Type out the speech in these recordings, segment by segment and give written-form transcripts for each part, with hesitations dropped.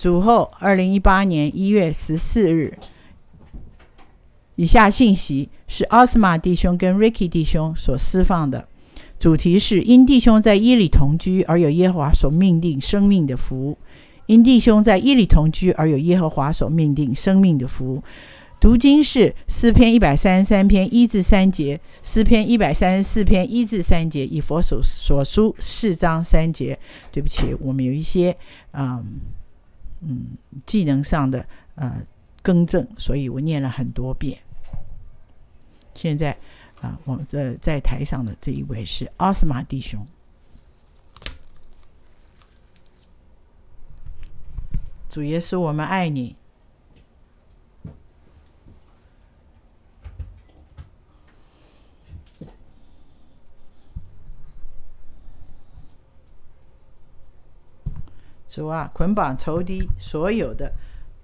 主后2018年1月14日。以下信息是奥斯玛弟兄跟 Ricky 弟兄所释放的，主题是因弟兄在伊里同居而有耶和华所命定生命的福。因弟兄在伊里同居而有耶和华所命定生命的福。读经是诗篇133篇1至3节，诗篇134篇1至3节，以弗所书4章3节。对不起，我们有一些技能上的更正，所以我念了很多遍。现在我们在台上的这一位是奥斯玛弟兄。主耶稣，我们爱你。主啊，捆绑仇敌所有的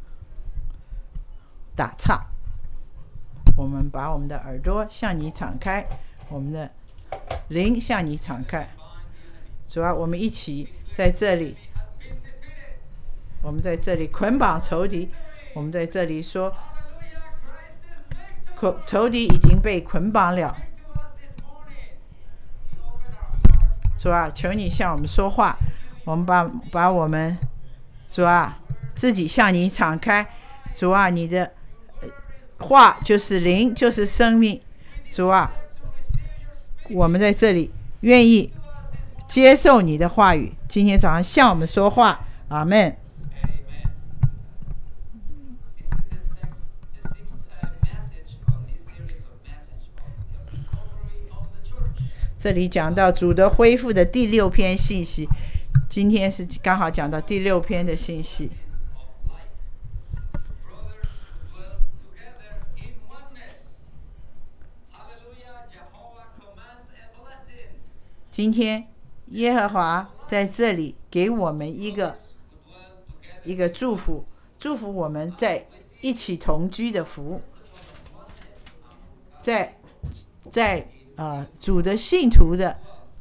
打岔，我们把我们的耳朵向你敞开，我们的灵向你敞开。主啊，我们一起在这里，我们在这里捆绑仇敌，我们在这里说仇敌已经被捆绑了。主啊，求你向我们说话，我们把我们主啊自己向你敞开。主啊，你的话就是灵，就是生命。主啊，我们在这里愿意接受你的话语，今天早上向我们说话。阿们。这里讲到主的恢复的第6篇信息，今天是刚好讲到第6篇的信息。今天耶和华在这里给我们一个祝福，祝福我们在一起同居的福。在主的信徒的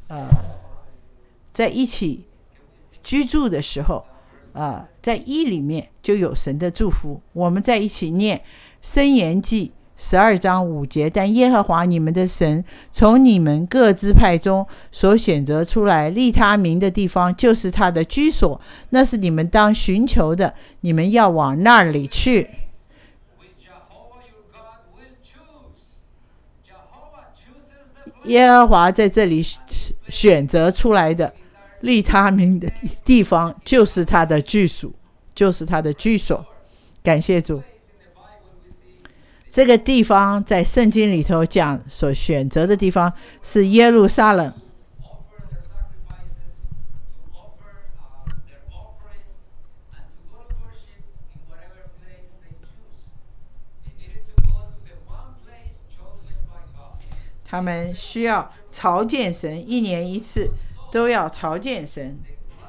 在一起居住的时候，在一里面就有神的祝福。我们在一起念箴言记12章5节，但耶和华你们的神从你们各支派中所选择出来立他名的地方，就是他的居所，那是你们当寻求的，你们要往那里去。耶和华在这里选择出来的立他名的地方，就是他的居所，就是他的居所。感谢主。这个地方在圣经里头讲所选择的地方是耶路撒冷。他们需要朝见神，1年1次都要朝见神。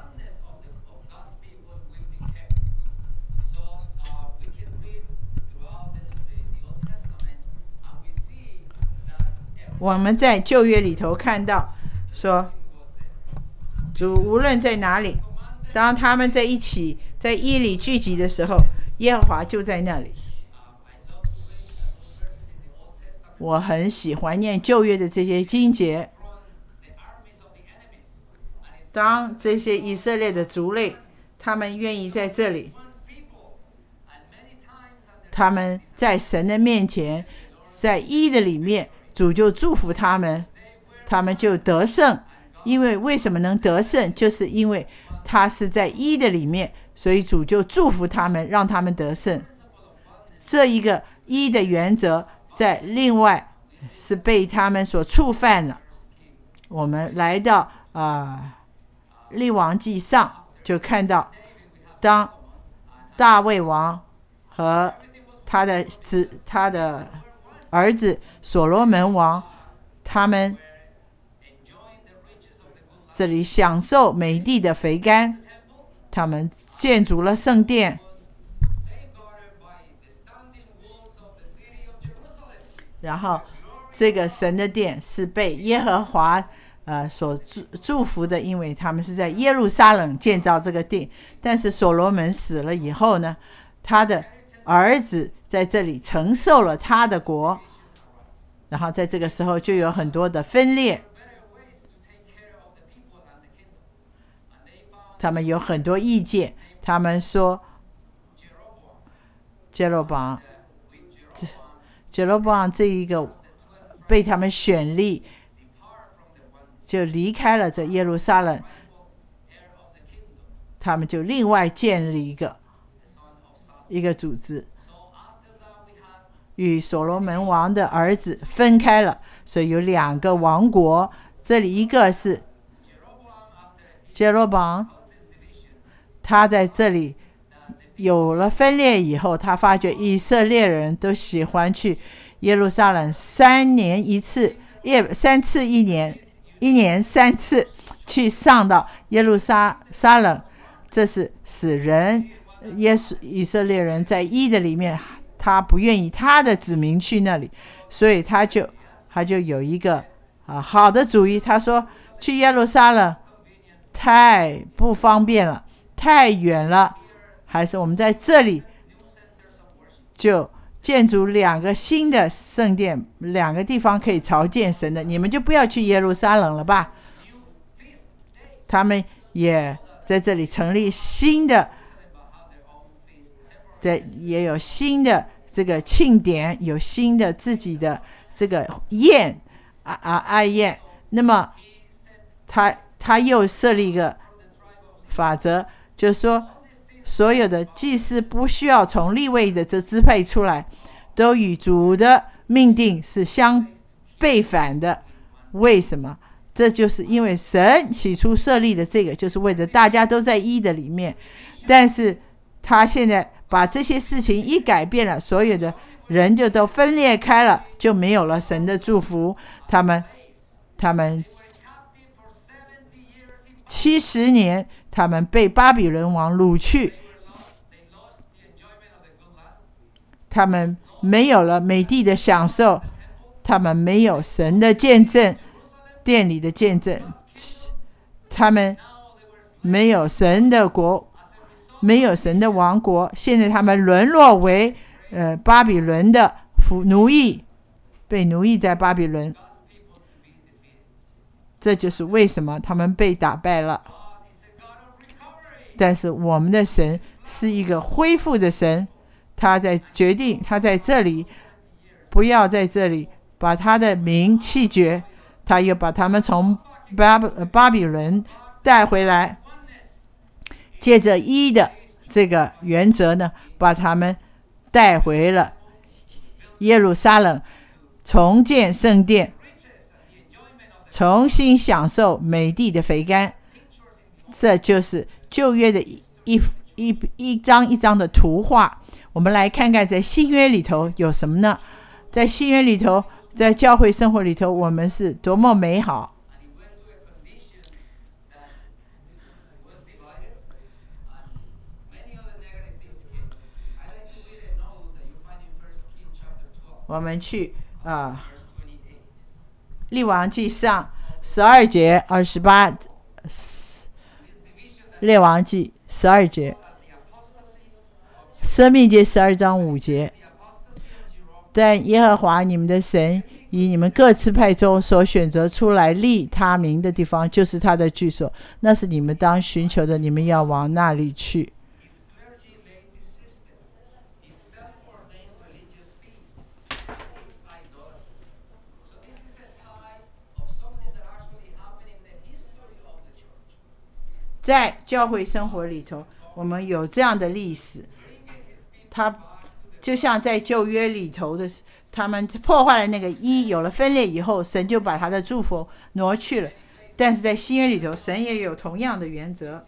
我们在旧约里头看到说，主无论在哪里，当他们在一起在伊里聚集的时候，耶和华就在那里。我很喜欢念旧约的这些经节。当这些以色列的族类，他们愿意在这里，他们在神的面前，在一的里面，主就祝福他们，他们就得胜。因为为什么能得胜，就是因为他是在一的里面，所以主就祝福他们，让他们得胜。这一个一的原则在另外是被他们所触犯了。我们来到列王记上，就看到当大卫王和他的儿子所罗门王，他们这里享受美地的肥甘，他们建筑了圣殿，然后这个神的殿是被耶和华所祝福的，因为他们是在耶路撒冷建造这个殿。但是所罗门死了以后呢，他的儿子在这里承受了他的国，然后在这个时候就有很多的分裂，他们有很多意见，他们说耶罗波昂这一个被他们选立，就离开了这耶路撒冷，他们就另外建立一个组织，与所罗门王的儿子分开了，所以有2个王国。这里一个是耶罗波昂，他在这里有了分裂以后，他发觉以色列人都喜欢去耶路撒冷3年1次，3次1年，1年3次去上到耶路撒冷，这是使人以色列人在一的里面，他不愿意他的子民去那里，所以他就有一个好的主意，他说去耶路撒冷太不方便了，太远了，还是我们在这里就建筑2个新的圣殿，2个地方可以朝见神的，你们就不要去耶路撒冷了吧。他们也在这里成立新的，也有新的这个庆典，有新的自己的这个宴爱宴。那么他又设立一个法则，就是说所有的祭司不需要从利未的这支配出来，都与主的命定是相背反的。为什么？这就是因为神起初设立的这个，就是为着大家都在一的里面，但是他现在把这些事情一改变了，所有的人就都分裂开了，就没有了神的祝福。他们70年，他们被巴比伦王掳去，他们没有了美地的享受，他们没有神的见证，殿里的见证，他们没有神的国，没有神的王国。现在他们沦落为巴比伦的奴役，被奴役在巴比伦。这就是为什么他们被打败了。但是我们的神是一个恢复的神，他在决定，他在这里不要在这里把他的名弃绝，他又把他们从巴比伦带回来，借着一的这个原则呢，把他们带回了耶路撒冷，重建圣殿，重新享受美地的肥甘。这就是旧约的一张一张的图画。我们来看看在新约里头有什么呢？在新约里头，在教会生活里头，我们是多么美好。我们去列王记上12节28，列王记12节，申命记12章5节。但耶和华你们的神以你们各支派中所选择出来立他名的地方，就是他的居所，那是你们当寻求的，你们要往那里去。在教会生活里头，我们有这样的历史，它就像在旧约里头的，他们破坏了那个一，有了分裂以后，神就把他的祝福挪去了。但是在新约里头，神也有同样的原则。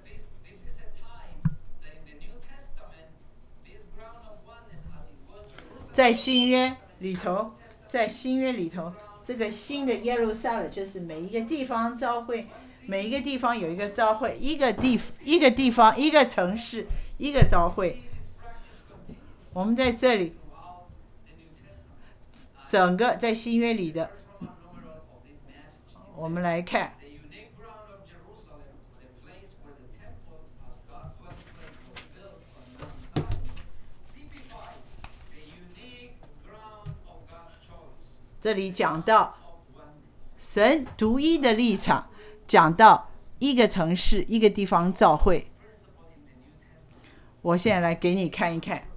在新约里头，这个新的耶路撒冷就是每一个地方召会，每一个地方有一个召会，一个地方，一个城市，一个召会。我们在这里，整个在新约里的， 我们来看这里讲到神独一的立场，讲到一个城市一个地方教会。我现在来给你看一看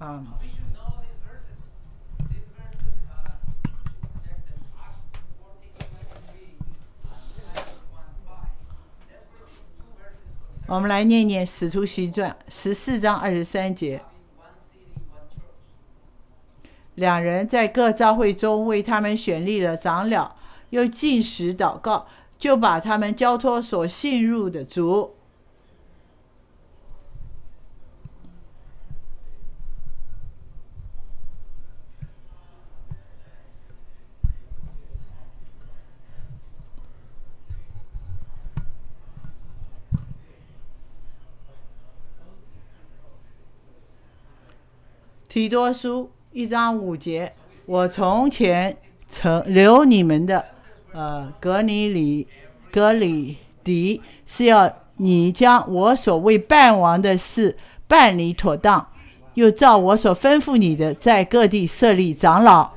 我们来念念使徒行传14章23节。两人在各教会中为他们选立了长老，又禁食祷告，就把他们交托所信入的主。提多书1章5节，我从前曾留你们的格里迪，是要你将我所为办完的事办理妥当，又照我所吩咐你的，在各地设立长老。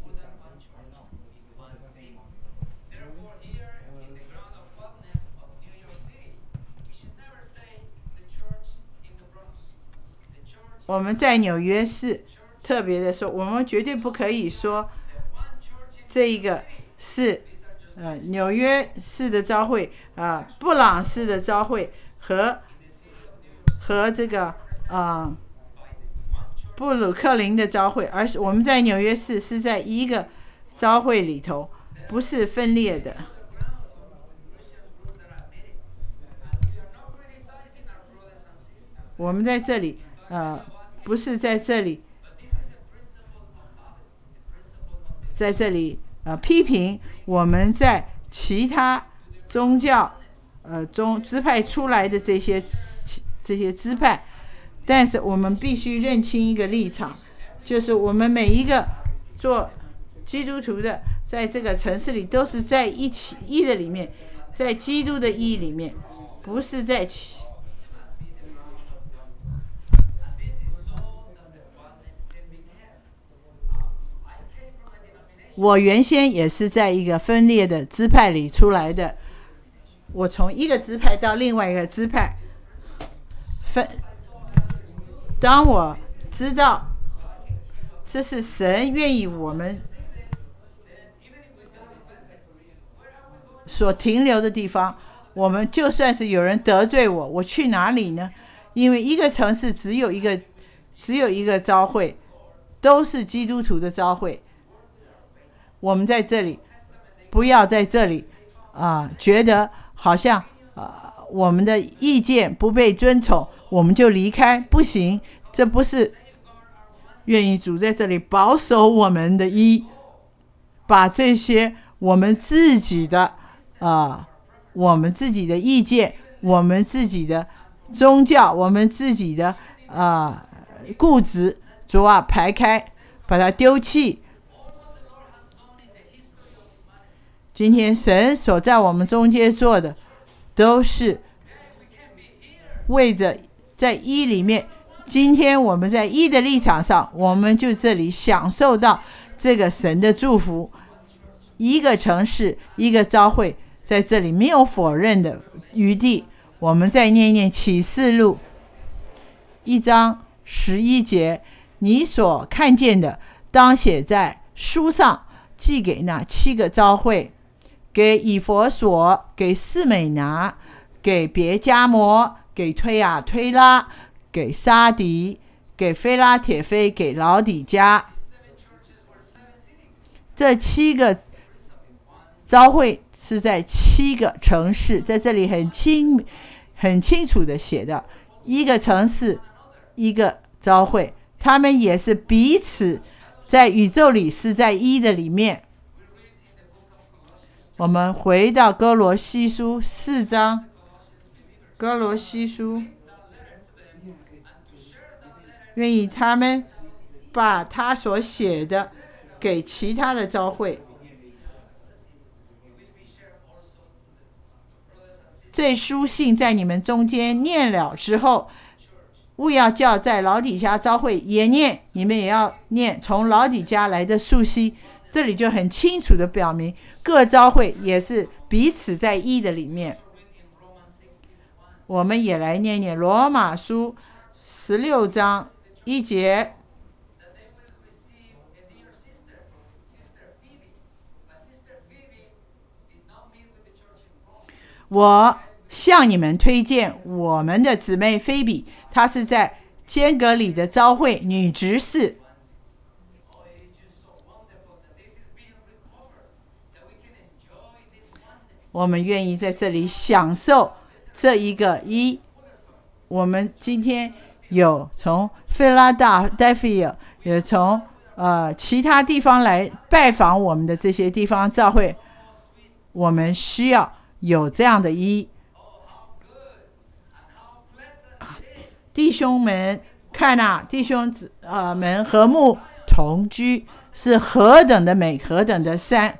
我们在纽约市特别的说，我们绝对不可以说这一个是纽约市的教会布朗市的教会和这个布鲁克林的教会，而是我们在纽约市是在一个教会里头，不是分裂的。我们在这里不是在这里批评我们在其他宗教中支派出来的这些支派，但是我们必须认清一个立场，就是我们每一个做基督徒的，在这个城市里都是在一的里面，在基督的义里面，不是在我原先也是在一个分裂的支派里出来的，我从一个支派到另外一个支派当我知道这是神愿意我们所停留的地方，我们就算是有人得罪我去哪里呢？因为一个城市只有一个教会，都是基督徒的教会。我们在这里不要在这里觉得好像我们的意见不被尊崇，我们就离开，不行，这不是愿意主在这里保守我们的把这些我们自己的意见，我们自己的宗教，我们自己的固执，主排开，把它丢弃。今天神所在我们中间做的，都是为着在里面。今天我们在的立场上，我们就这里享受到这个神的祝福。一个城市，一个教会，在这里没有否认的余地。我们再念念启示录1章11节，你所看见的，当写在书上，寄给那7个教会，给以弗所，给士美拿，给别迦摩，给推雅推拉，给撒迪，给非拉铁非，给老底嘉。这7个教会是在7个城市，在这里很清楚的写的，一个城市一个教会，他们也是彼此在宇宙里是在的里面。我们回到哥罗西书4章，哥罗西书，愿意他们把他所写的给其他的教会。 这书信在你们中间念了之后，务要叫在老底嘉教会也念，你们也要念从老底嘉来的书信。这里就很清楚的表明，各教会也是彼此在一的里面。我们也来念念罗马书16章1节。我向你们推荐我们的姊妹菲比，她是在坚革里的教会女执事。我们愿意在这里享受这一个一。我们今天有从菲拉戴菲尔，也从其他地方来拜访我们的这些地方教会，我们需要有这样的一。弟兄们，看啊，弟兄们和睦同居是何等的美，何等的善。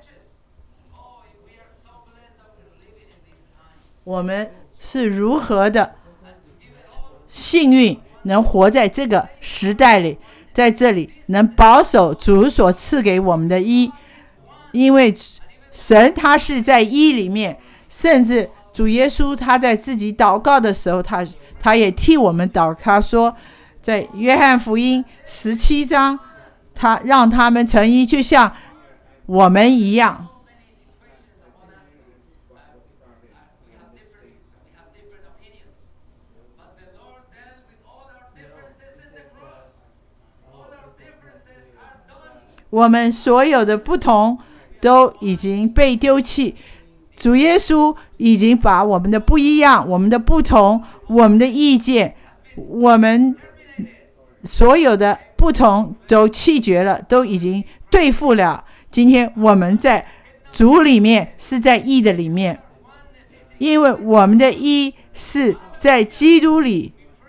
我们是如何的幸运，能活在这个时代里，在这里能保守主所赐给我们的一，因为神他是在一里面，甚至主耶稣他在自己祷告的时候，他也替我们祷告，他说在约翰福音17章，他让他们成一，就像我们一样。我们所有的不同都已经被丢弃，主耶稣已经把我们的不一样、我们的不同、我们的意见、我们所有的不同都弃绝了，都已经对付了。今天我们在主里面是在义的里面，因为我们的义是在基督里。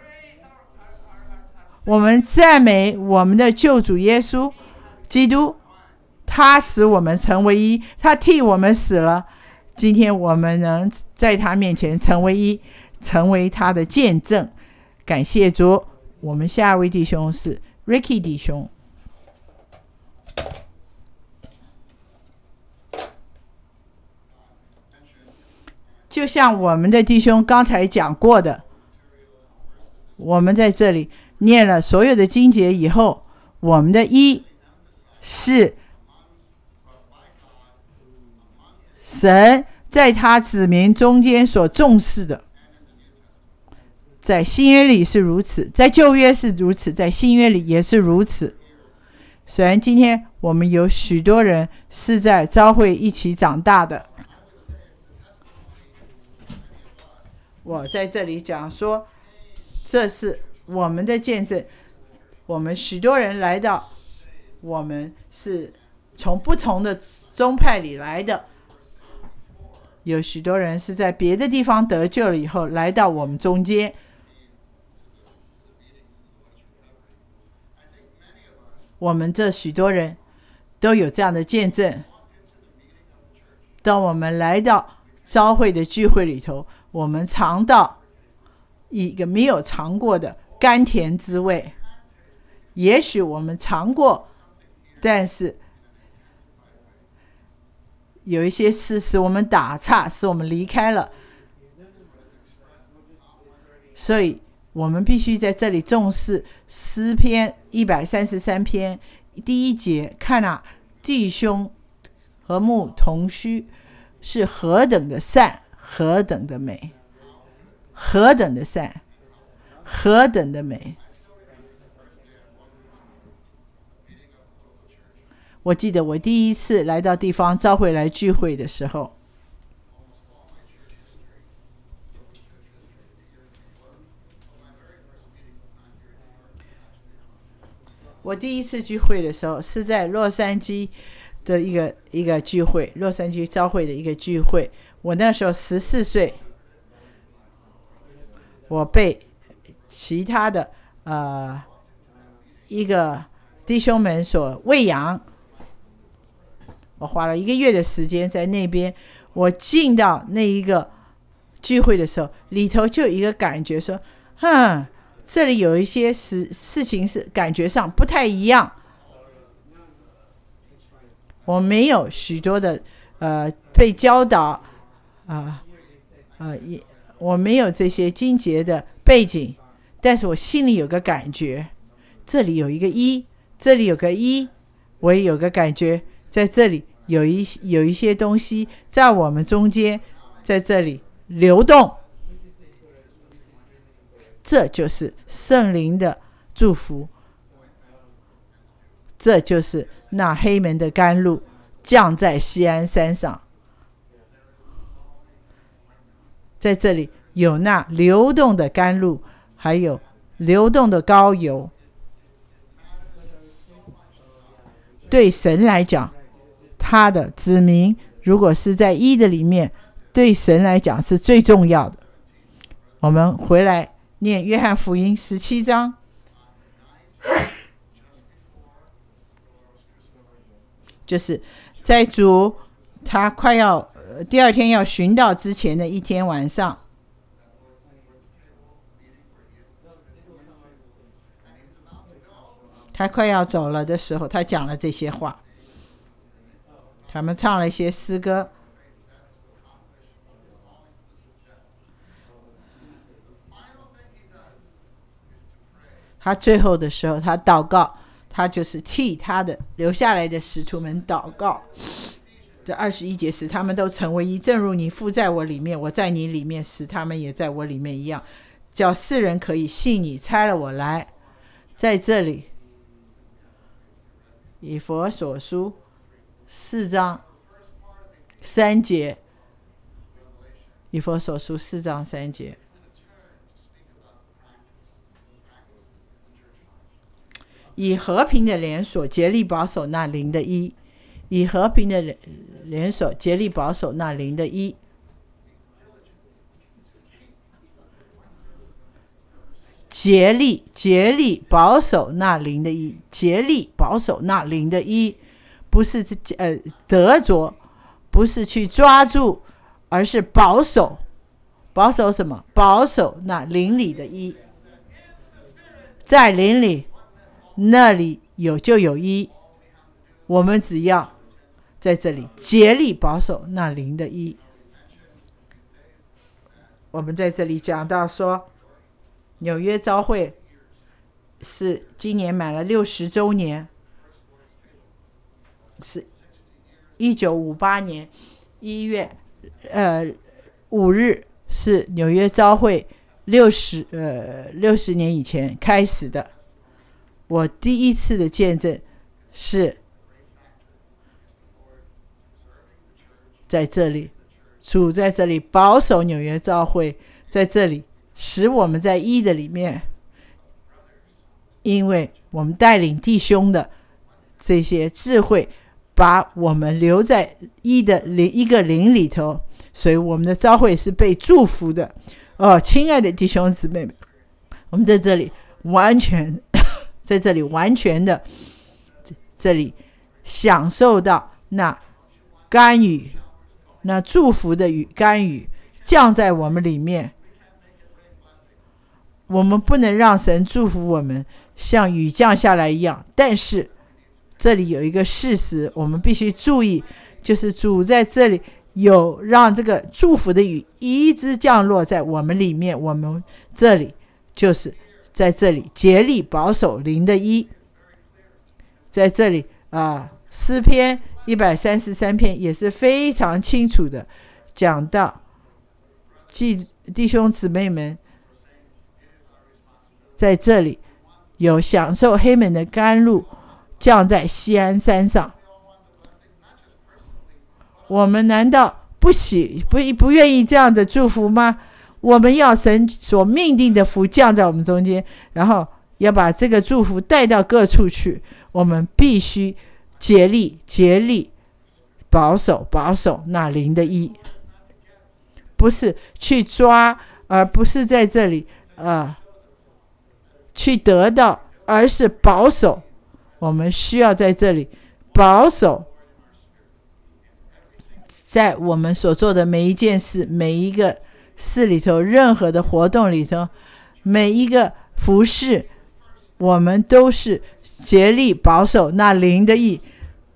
我们赞美我们的救主耶稣基督，他使我们成为一，他替我们死了。今天我们能在他面前成为一，成为他的见证。感谢主。我们下一位弟兄是 Ricky 弟兄。就像我们的弟兄刚才讲过的，我们在这里念了所有的经节以后，我们的一是神在他子民中间所重视的，在新约里是如此，在旧约是如此，在新约里也是如此。虽然今天我们有许多人是在教会一起长大的，我在这里讲说，这是我们的见证。我们许多人来到，我们是从不同的宗派里来的，有许多人是在别的地方得救了以后来到我们中间。我们这许多人都有这样的见证。当我们来到教会的聚会里头，我们尝到一个没有尝过的甘甜滋味。也许我们尝过，但是有一些事使我们打岔，使我们离开了。所以我们必须在这里重视诗篇133篇第1节，看啊，弟兄和睦同居是何等的善，何等的美，何等的善，何等的美。我记得我第一次来到地方教会来聚会的时候，我第一次聚会的时候是在洛杉矶的一个聚会，洛杉矶教会的一个聚会。我那时候14岁，我被其他的一个弟兄们所喂养。我花了1个月的时间在那边，我进到那一个聚会的时候，里头就有一个感觉说，这里有一些事情是感觉上不太一样。我没有许多的被教导我没有这些经节的背景，但是我心里有个感觉，这里有一个一，这里有个一，我也有个感觉，在这里有一些东西在我们中间，在这里流动。这就是圣灵的祝福，这就是那黑门的甘露降在锡安山上。在这里有那流动的甘露，还有流动的膏油。对神来讲，他的子民如果是在一的里面，对神来讲是最重要的。我们回来念约翰福音17章，就是在主他快要第二天要殉道之前的一天晚上，他快要走了的时候，他讲了这些话。他们唱了一些诗歌，他最后的时候他祷告，他就是替他的留下来的使徒们祷告。这21节使他们都成为一，正如你父在我里面，我在你里面，使他们也在我里面一样，叫世人可以信你差了我来。在这里以弗所书4章3节，以弗所书4章3节，以和平的联锁竭力保守那灵的一，以和平的联锁竭力保守那灵的一。竭力保守那灵的一，竭力保守那灵的一，不是得着，不是去抓住，而是保守。保守什么？保守那灵里的一。在灵里，那里就有一，我们只要在这里竭力保守那灵的一。我们在这里讲到说，纽约召会是今年满了60周年，是1958年1月5日是纽约召会60年以前开始的。我第一次的见证是在这里，主在这里保守纽约召会，在这里使我们在一的里面，因为我们带领弟兄的这些智慧，把我们留在一个灵里头，所以我们的召会是被祝福的。亲爱的弟兄姊妹们，我们在这里完全的这里享受到那甘雨，那祝福的甘雨降在我们里面。我们不能让神祝福我们像雨降下来一样，但是这里有一个事实我们必须注意，就是主在这里有让这个祝福的雨一直降落在我们里面。我们这里就是在这里竭力保守灵的一。在这里诗篇133篇也是非常清楚的讲到，弟兄姊妹们在这里有享受黑门的甘露降在锡安山上。我们难道不愿意这样的祝福吗？我们要神所命定的福降在我们中间，然后要把这个祝福带到各处去。我们必须竭力保守那灵的一，不是去抓，而不是在这里去得到，而是保守。我们需要在这里保守，在我们所做的每一件事，每一个事里头，任何的活动里头，每一个服事，我们都是竭力保守那灵的义，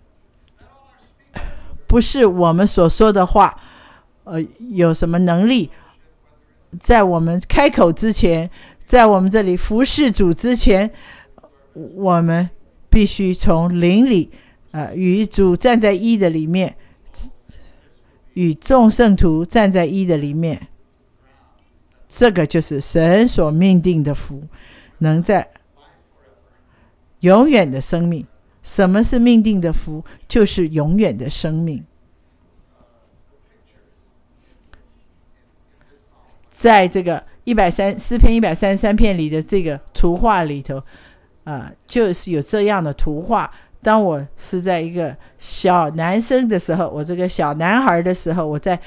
不是我们所说的话有什么能力，在我们开口之前，在我们这里服事主之前，我们必须从灵里与主站在一的里面，与众圣徒站在一的里面。这个就是神所命定的福，能在永远的生命。什么是命定的福？就是永远的生命。在这个诗篇133篇里的这个图画里头就是有这样的图画。当我是在一个小男生的时候，我这个小男孩的时候，我在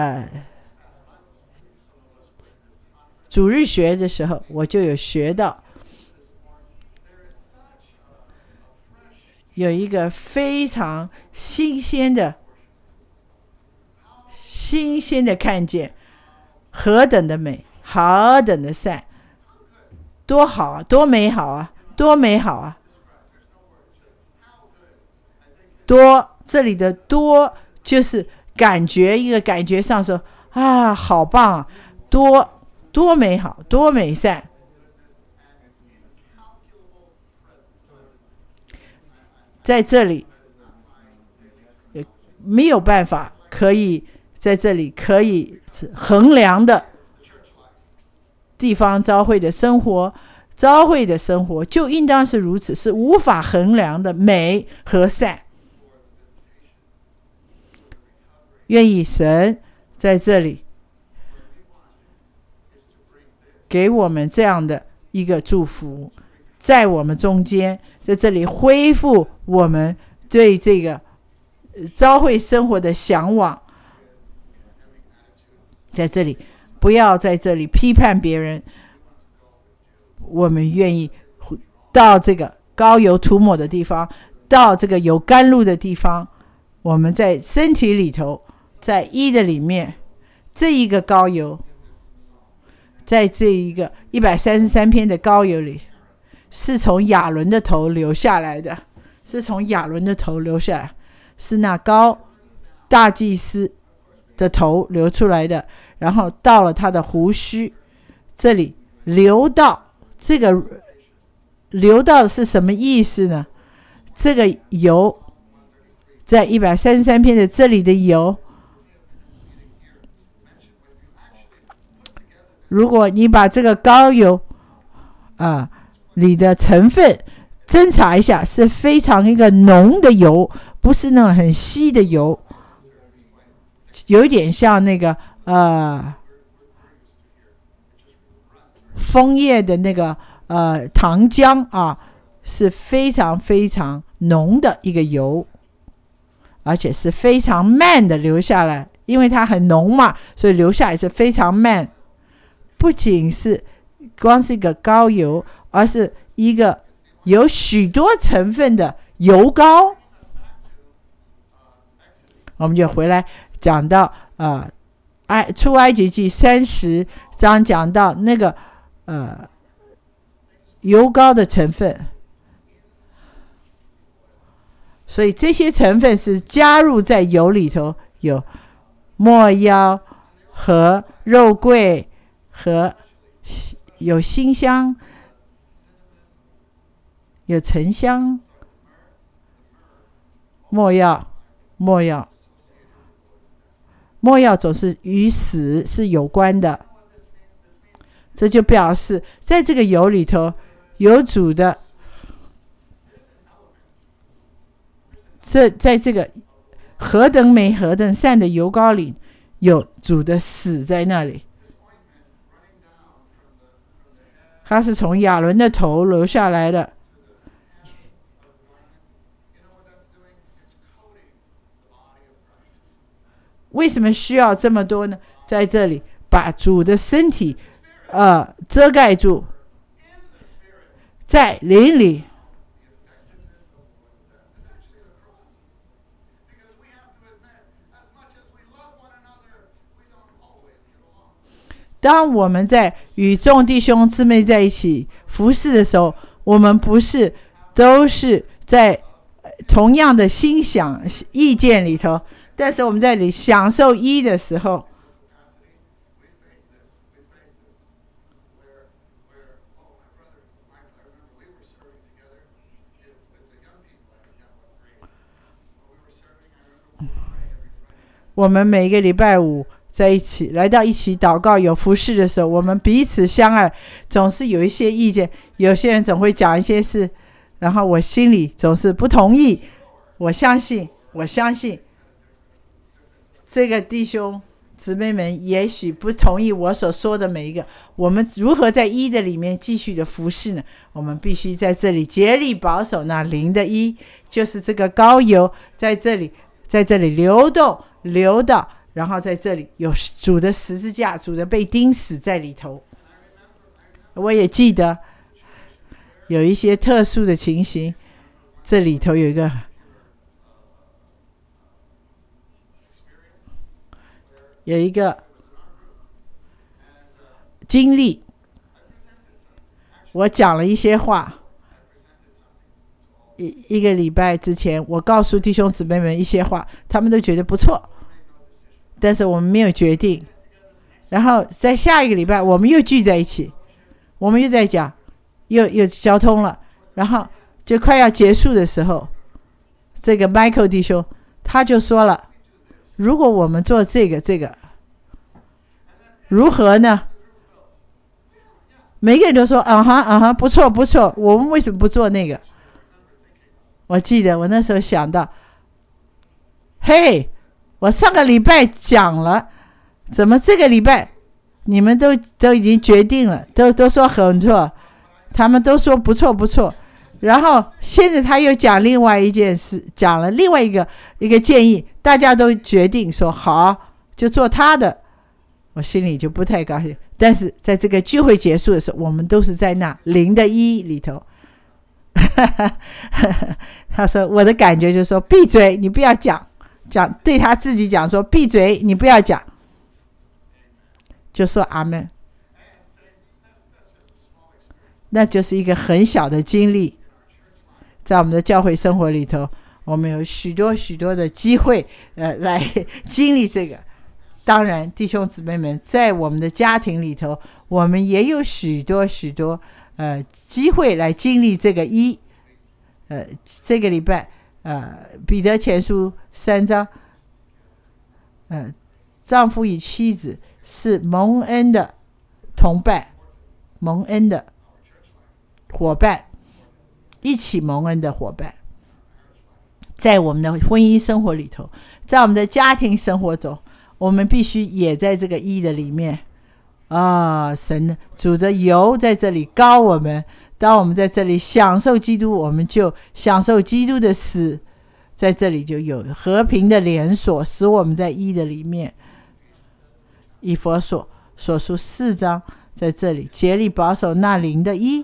主日学的时候，我就有学到有一个非常新鲜的看见，何等的美，何等的善，多好啊，多美好啊，多美好啊！多，这里的多就是感觉，一个感觉上说好棒啊，多美好，多美善。在这里没有办法可以在这里可以衡量的地方，教会的生活就应当是如此，是无法衡量的美和善。愿意神在这里给我们这样的一个祝福，在我们中间，在这里恢复我们对这个教会生活的向往。在这里不要在这里批判别人，我们愿意到这个膏油涂抹的地方，到这个有甘露的地方，我们在身体里头，在一的里面，这一个膏油，在这一个133篇的膏油里，是从亚伦的头流下来的，是那大祭司的头流出来的，然后到了他的胡须，这里流到的是什么意思呢？这个油在133篇的这里的油，如果你把这个膏油里的成分侦查一下，是非常一个浓的油，不是那种很稀的油，有一点像那个枫叶的那个糖浆是非常非常浓的一个油，而且是非常慢的流下来，因为它很浓嘛，所以流下来是非常慢。不仅是光是一个膏油，而是一个有许多成分的油膏。我们就回来讲到出埃及记30章讲到那个油膏的成分，所以这些成分是加入在油里头，有没药和肉桂和有辛香，有沉香。没药总是与死是有关的，这就表示在这个油里头有主的，在这个何等美何等善的油膏里，有主的死在那里。它是从亚伦的头流下来的。为什么需要这么多呢？在这里把主的身体遮盖住，在灵里。 当我们在与众弟兄姊妹在一起服侍的时候，我们不是都是在同样的心想意见里头，但是我们在里享受一的时候，我们每个礼拜五在一起来到一起祷告有服事的时候，我们彼此相爱，总是有一些意见，有些人总会讲一些事，然后我心里总是不同意。我相信这个弟兄姊妹们也许不同意我所说的每一个，我们如何在一的里面继续的服事呢？我们必须在这里竭力保守那灵的一，就是这个膏油在这里流动流到，然后在这里有主的十字架，主的被钉死在里头。我也记得有一些特殊的情形，这里头有一个经历，我讲了一些话。一个礼拜之前，我告诉弟兄姊妹们一些话，他们都觉得不错，但是我们没有决定。然后在下一个礼拜，我们又聚在一起，我们又在讲，又交通了。然后就快要结束的时候，这个 Michael 弟兄他就说了，如果我们做这个如何呢？每个人都说不错，我们为什么不做那个？我记得我那时候想到，嘿，我上个礼拜讲了，怎么这个礼拜你们都已经决定了，都说很错，他们都说不错，然后现在他又讲另外一件事，讲了另外一个建议，大家都决定说好就做他的，我心里就不太高兴。但是在这个聚会结束的时候，我们都是在那灵的一里头。他说我的感觉就是说，闭嘴，你不要讲，对他自己讲说闭嘴，你不要讲，就说阿们。那就是一个很小的经历，在我们的教会生活里头，我们有许多的机会来经历这个。当然弟兄姊妹们，在我们的家庭里头，我们也有许多机会来经历这个一。这个礼拜彼得前书3章，丈夫与妻子是蒙恩的同伴，蒙恩的伙伴，一起蒙恩的伙伴。在我们的婚姻生活里头，在我们的家庭生活中，我们必须也在这个一的里面神主的油在这里膏我们。当我们在这里享受基督，我们就享受基督的死，在这里就有和平的连锁，使我们在一的里面。以弗所书4章在这里竭力保守那灵的一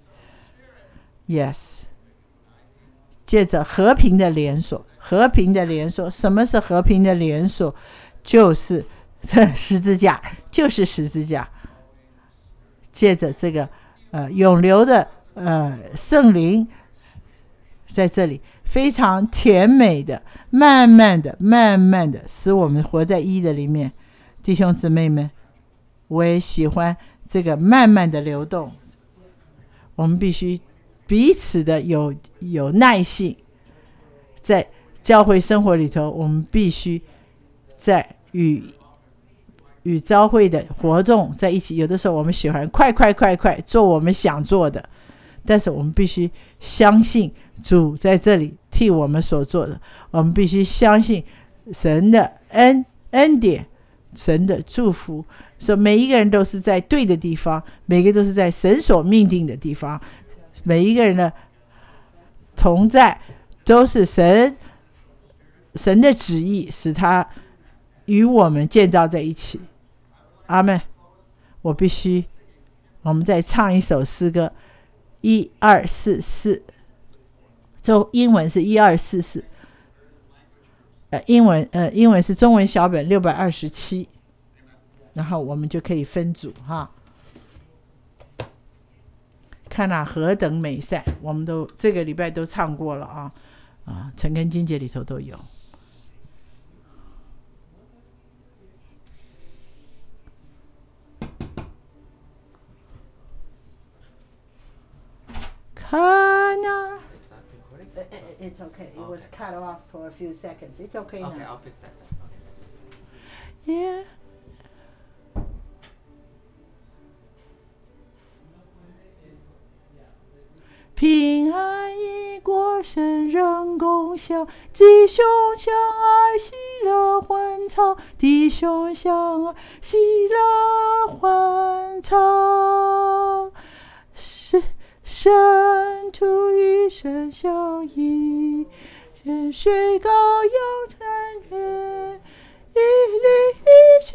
Yes， 借着和平的连锁。什么是和平的连锁？就是十字架，借着这个永流的圣灵，在这里非常甜美的慢慢的使我们活在一的里面。弟兄姊妹们，我也喜欢这个慢慢的流动。我们必须彼此的有耐性，在教会生活里头，我们必须在与教会的活动在一起。有的时候我们喜欢快做我们想做的，但是我们必须相信主在这里替我们所做的，我们必须相信神的恩典，神的祝福，说每一个人都是在对的地方，每个都是在神所命定的地方，每一个人的同在都是神的旨意，使他与我们建造在一起。阿们。我们再唱一首诗歌1244，英文是1244，英文是中文小本627。 然后我们就可以分组哈。看那何等美善，我们都这个礼拜都唱过了啊，陈根经节里头都有。看那 It's okay. It was cut off for a few seconds. It's okay now. Okay, I'll fix that then. Yeah. 平安一过，生人共享，弟兄相爱，喜乐欢唱，弟兄相爱，喜乐欢唱。圣徒与神相依，泉水高扬山岳，一力一心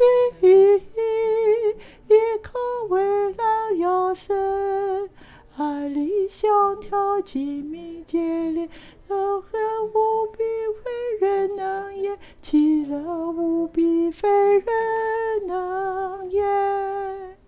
一口为难要生，爱里相调紧密接连，恩恨无比非人能言，其乐无比非人能言。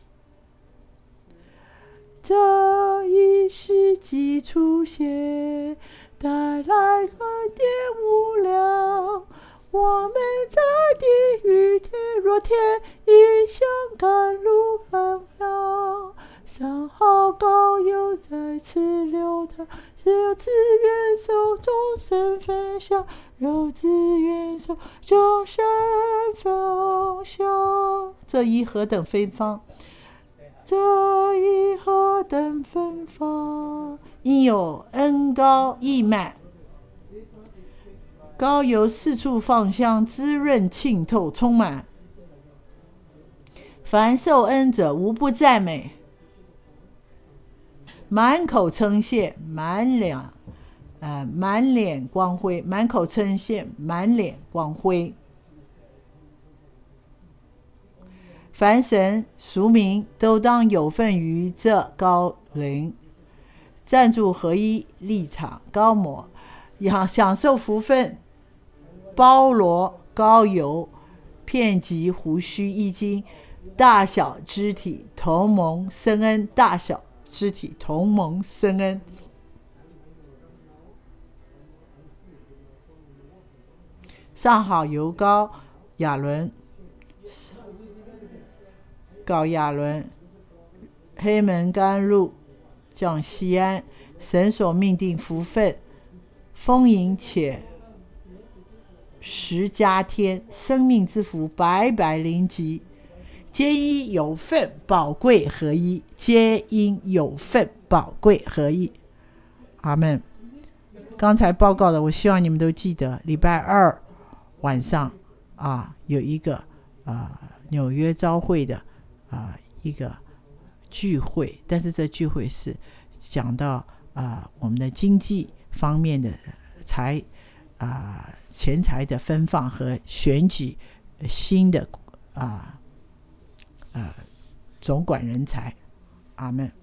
这一世纪出现，带来恩典无量。我们在地狱天若天，异乡甘露芬芳。三好高友在此流淌，肉资源手众生分享，肉资源手众生分享。这一何等芬芳！这一何等芬芳！因有恩膏溢满，膏油四处放香，滋润沁透，充满。凡受恩者无不赞美，满口称谢，满脸光辉，满口称谢，满脸光辉。凡神俗民都当有份于这高灵，站住合一立场高摩，享受福分，包罗高油，遍及胡须衣襟，大小肢体同蒙生恩，大小肢体同蒙生恩。上好油膏亚伦，告亚伦，黑门甘露降西安，神所命定福分，丰盈且实加添，生命之福白白临及，皆因有份宝贵合一，皆因有份宝贵合一。阿们。刚才报告的，我希望你们都记得，礼拜二晚上有一个纽约召会的一个聚会，但是这聚会是讲到我们的经济方面的钱财的分放和选举新的总管人才。阿们。